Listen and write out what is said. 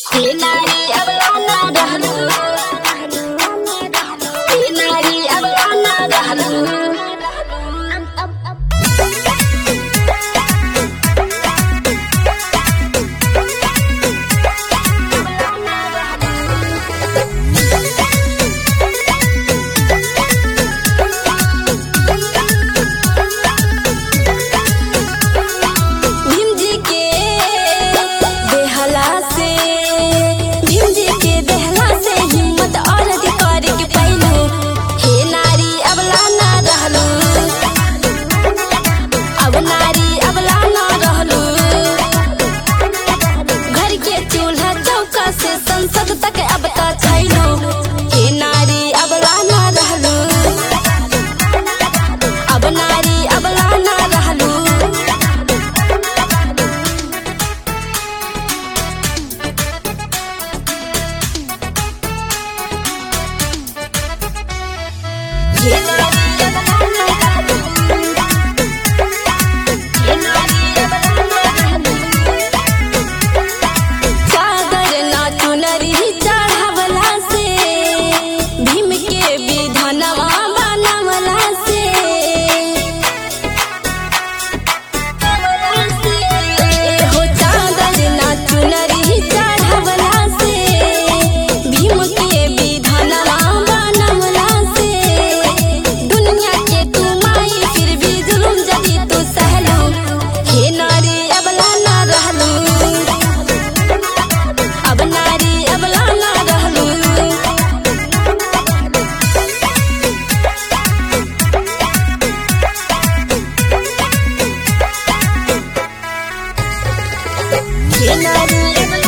हे नारी अब ना रहलू, हे नारी अब ना रहलू। संसद तक अब तो छैलो, हे नारी अब ना रहलू, अब नारी अब ना रहलू। हे नारी अब ना रहलू, हे नारी अब ना रहलू। चादर ना चुनरी चढ़ावला से, भीम के विधनवा बनवला से, हो चादर ना चुनरी चढ़ावला से, भीम के विधनवा बनवला से। दुनिया के तू माई फिर भी जुलुम जदी तू सहलू, हे नारी अब ना रहलू, अब नारी अब ना रहलू। हे नारी अब